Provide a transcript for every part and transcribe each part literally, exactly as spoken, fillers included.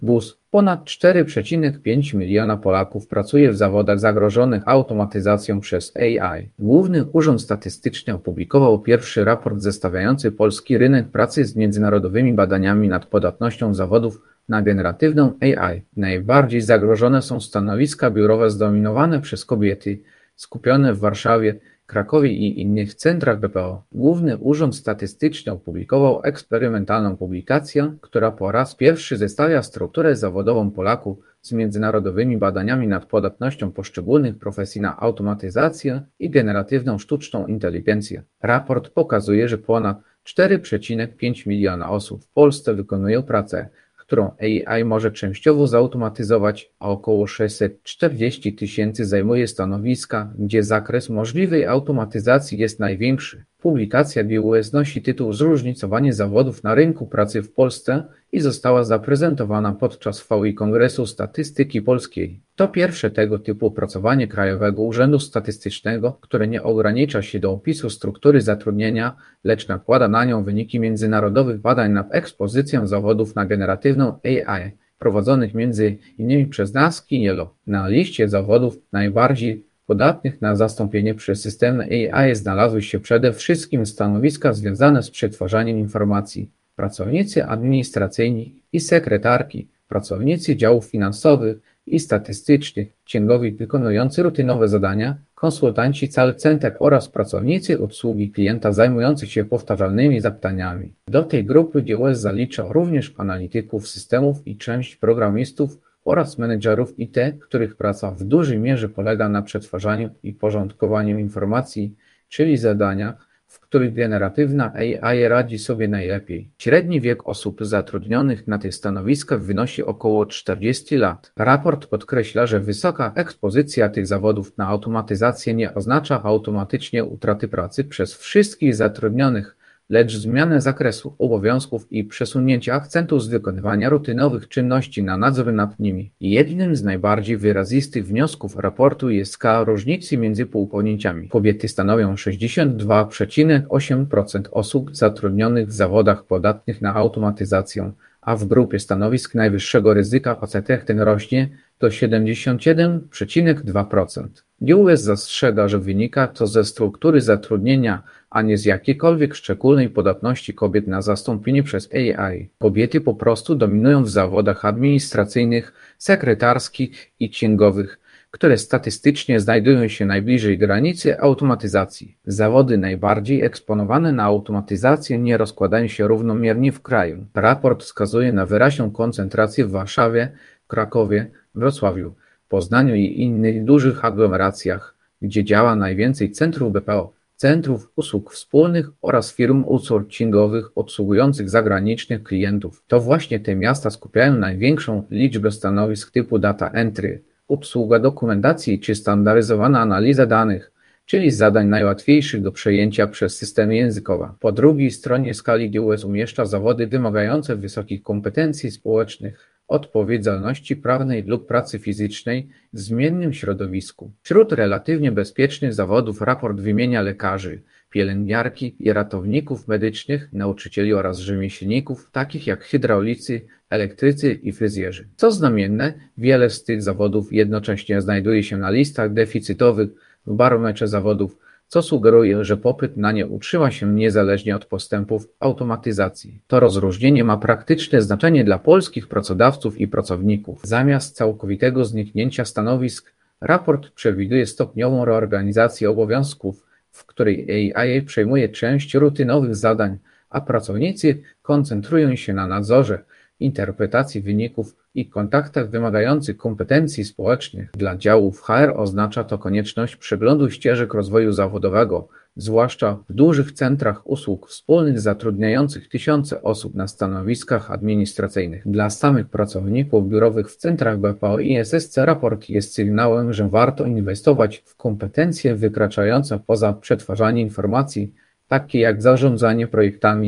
B U S. Ponad cztery przecinek pięć miliona Polaków pracuje w zawodach zagrożonych automatyzacją przez A I. Główny Urząd Statystyczny opublikował pierwszy raport zestawiający polski rynek pracy z międzynarodowymi badaniami nad podatnością zawodów na generatywną A I. Najbardziej zagrożone są stanowiska biurowe zdominowane przez kobiety, skupione w Warszawie, Krakowie i innych centrach B P O. Główny Urząd Statystyczny opublikował eksperymentalną publikację, która po raz pierwszy zestawia strukturę zawodową Polaków z międzynarodowymi badaniami nad podatnością poszczególnych profesji na automatyzację i generatywną sztuczną inteligencję. Raport pokazuje, że ponad cztery przecinek pięć miliona osób w Polsce wykonuje pracę, którą A I może częściowo zautomatyzować, a około sześćset czterdzieści tysięcy zajmuje stanowiska, gdzie zakres możliwej automatyzacji jest największy. Publikacja B U S nosi tytuł Zróżnicowanie zawodów na rynku pracy w Polsce i została zaprezentowana podczas V I Kongresu Statystyki Polskiej. To pierwsze tego typu opracowanie Krajowego Urzędu Statystycznego, które nie ogranicza się do opisu struktury zatrudnienia, lecz nakłada na nią wyniki międzynarodowych badań nad ekspozycją zawodów na generatywną A I, prowadzonych między innymi przez NASK i Yellow. Na liście zawodów najbardziej podatnych na zastąpienie przez systemy A I znalazły się przede wszystkim stanowiska związane z przetwarzaniem informacji, pracownicy administracyjni i sekretarki, pracownicy działów finansowych i statystycznych, księgowi wykonujący rutynowe zadania, konsultanci call center oraz pracownicy obsługi klienta zajmujący się powtarzalnymi zapytaniami. Do tej grupy D U S zalicza również analityków systemów i część programistów oraz menedżerów I T, których praca w dużej mierze polega na przetwarzaniu i porządkowaniu informacji, czyli zadania, w których generatywna A I radzi sobie najlepiej. Średni wiek osób zatrudnionych na tych stanowiskach wynosi około czterdzieści lat. Raport podkreśla, że wysoka ekspozycja tych zawodów na automatyzację nie oznacza automatycznie utraty pracy przez wszystkich zatrudnionych, lecz zmianę zakresu obowiązków i przesunięcie akcentu z wykonywania rutynowych czynności na nadzór nad nimi. Jednym z najbardziej wyrazistych wniosków raportu jest skala różnicy między półpojęciami. Kobiety stanowią sześćdziesiąt dwa przecinek osiem procent osób zatrudnionych w zawodach podatnych na automatyzację, a w grupie stanowisk najwyższego ryzyka facetach ten rośnie do siedemdziesiąt siedem przecinek dwa procent. D U S zastrzega, że wynika to ze struktury zatrudnienia, a nie z jakiejkolwiek szczególnej podatności kobiet na zastąpienie przez A I. Kobiety po prostu dominują w zawodach administracyjnych, sekretarskich i księgowych, które statystycznie znajdują się najbliżej granicy automatyzacji. Zawody najbardziej eksponowane na automatyzację nie rozkładają się równomiernie w kraju. Raport wskazuje na wyraźną koncentrację w Warszawie, Krakowie, Wrocławiu, Poznaniu i innych dużych aglomeracjach, gdzie działa najwięcej centrów B P O, centrów usług wspólnych oraz firm outsourcingowych obsługujących zagranicznych klientów. To właśnie te miasta skupiają największą liczbę stanowisk typu data entry, obsługa dokumentacji czy standaryzowana analiza danych, czyli zadań najłatwiejszych do przejęcia przez systemy językowe. Po drugiej stronie skali D U S umieszcza zawody wymagające wysokich kompetencji społecznych, odpowiedzialności prawnej lub pracy fizycznej w zmiennym środowisku. Wśród relatywnie bezpiecznych zawodów raport wymienia lekarzy, pielęgniarki i ratowników medycznych, nauczycieli oraz rzemieślników, takich jak hydraulicy, elektrycy i fryzjerzy. Co znamienne, wiele z tych zawodów jednocześnie znajduje się na listach deficytowych w barometrze zawodów, co sugeruje, że popyt na nie utrzyma się niezależnie od postępów automatyzacji. To rozróżnienie ma praktyczne znaczenie dla polskich pracodawców i pracowników. Zamiast całkowitego zniknięcia stanowisk, raport przewiduje stopniową reorganizację obowiązków, w której A I przejmuje część rutynowych zadań, a pracownicy koncentrują się na nadzorze, interpretacji wyników i kontaktach wymagających kompetencji społecznych. Dla działów H R oznacza to konieczność przeglądu ścieżek rozwoju zawodowego, zwłaszcza w dużych centrach usług wspólnych zatrudniających tysiące osób na stanowiskach administracyjnych. Dla samych pracowników biurowych w centrach B P O i S S C raport jest sygnałem, że warto inwestować w kompetencje wykraczające poza przetwarzanie informacji, takie jak zarządzanie projektami,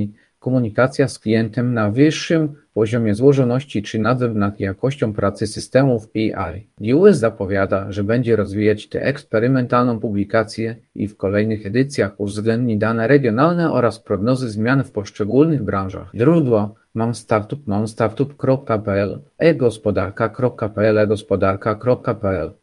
komunikacja z klientem na wyższym poziomie złożoności czy nadzór nad jakością pracy systemów A I. D U S zapowiada, że będzie rozwijać tę eksperymentalną publikację i w kolejnych edycjach uwzględni dane regionalne oraz prognozy zmian w poszczególnych branżach. Źródło: Mam Startup, mam startup kropka p l, e-gospodarka kropka p l, e-gospodarka kropka p l.